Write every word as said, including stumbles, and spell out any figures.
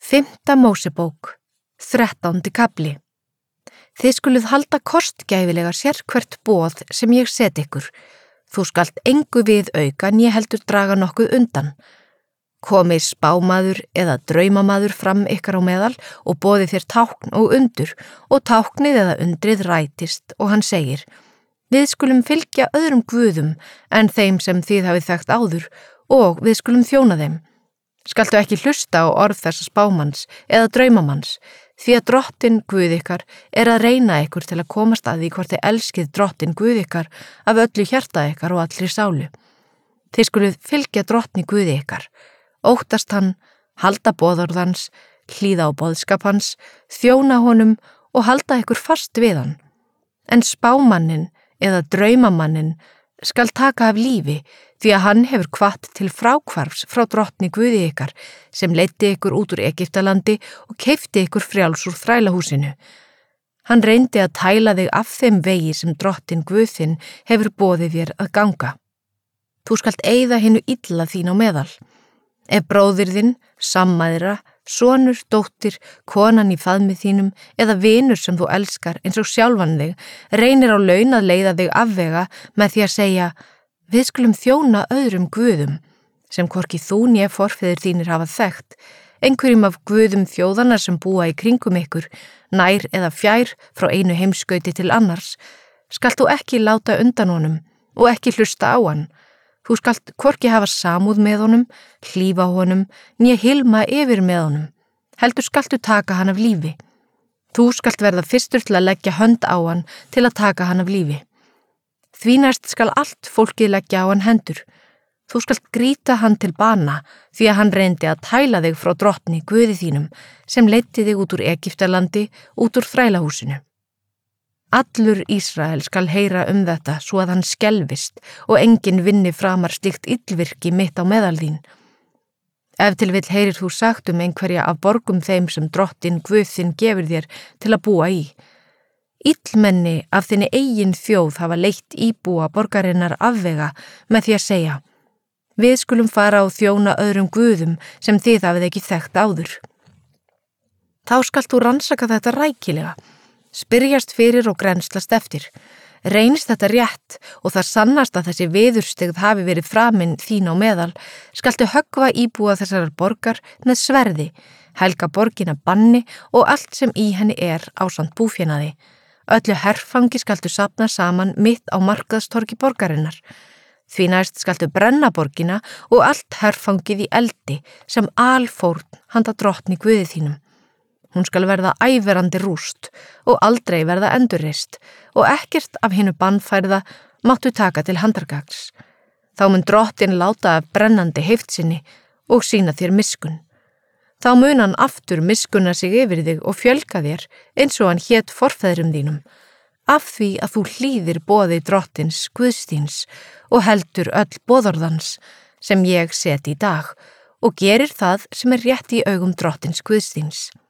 Fimmta Mósebók, þrettándi kafli. Þið skuluð halda kostgæfilega sérhvert boð sem ég set ykkur. Þú skalt engu við auka né heldur draga nokkuð undan. Komi spámaður eða draumamaður fram ykkar á meðal og boði þér tákn og undur og táknið eða undrið rætist og hann segir: Við skulum fylgja öðrum guðum en þeim sem þið hafið þekkt áður og við skulum þjóna þeim. Skaltu ekki hlusta á orð þessa spámanns eða draumamanns, því að drottinn Guð ykkar er að reyna ykkur til að komast að því hvort þið elskið drottinn Guð ykkar af öllu hjarta ykkar og allri sálu. Þið skuluð fylgja drottni Guð ykkar, óttast hann, halda boðorð hans, hlýða á boðskap hans, þjóna honum og halda ykkur fast við hann. En spámannin eða draumamannin skal taka af lífi, því að hann hefur hvatt til fráhvarfs frá drottni Guði ykkar sem leiddi ykkur út úr Egyptalandi og keypti ykkur frjáls úr þrælahúsinu. Hann reyndi að tæla þig af þeim vegi sem drottinn Guð þinn hefur boðið þér að ganga. Þú skalt eyða hinu illa þín á meðal. Ef bróðir þinn, sammæðra, sonur, dóttir, konan í faðmi þínum eða vinur sem þú elskar eins og sjálfan þig reynir á laun að leiða þig afvega með því að segja: Við skulum þjóna öðrum guðum, sem hvorki þú né forfeður þínir hafa þekkt, einhverjum af guðum þjóðanna sem búa í kringum ykkur, nær eða fjær frá einu heimskauti til annars, skalt þú ekki láta undan honum og ekki hlusta á hann. Þú skalt hvorki hafa samúð með honum, hlífa honum, né hilma yfir með honum, heldur skaltu taka hann af lífi. Þú skalt verða fyrstur til að leggja hönd á hann til að taka hann af lífi. Því næst skal allt fólkið leggja á hann hendur. Þú skalt grýta hann til bana, því að hann reyndi að tæla þig frá drottni Guði þínum, sem leiddi þig út úr Egyptalandi, út úr þrælahúsinu. Allur Ísrael skal heyra um þetta svo að hann skelfist og enginn vinni framar slíkt illvirki mitt á meðal þín. Ef til vill heyrir þú sagt um einhverja af borgum þeim sem drottinn Guð þinn gefur þér til að búa í. Illmenni af þinni eigin þjóð hafa leitt íbúa borgarinnar afvega með því að segja: Við skulum fara og þjóna öðrum guðum sem þið hafið ekki þekkt áður. Þá skalt þú rannsaka þetta rækilega, spyrjast fyrir og grenslast eftir. Reynist þetta rétt og það sannast að þessi viðurstigð hafi verið framinn þín á meðal, skaltu höggva íbúa þessarar borgar með sverði, helga borgina banni og allt sem í henni er ásamt búfénaði. Öllu herfangi skaltu safna saman mitt á markaðstorgi borgarinnar. Því næst skaltu brenna borgina og allt herfangið í eldi sem alfórn handa drottni Guði þínum. Hún skal verða æverandi rúst og aldrei verða endurreist og ekkert af hinu bannfærða máttu taka til handargagns. Þá mun drottinn láta af brennandi heiftsinni og sýna þér miskunn. Þá mun hann aftur miskunna sig yfir þig og fjölga þér eins og hann hét forfeðrum þínum, af því að þú hlýðir boði drottins Guðs þíns og heldur öll boðorðans sem ég set í dag og gerir það sem er rétt í augum drottins Guðs þíns.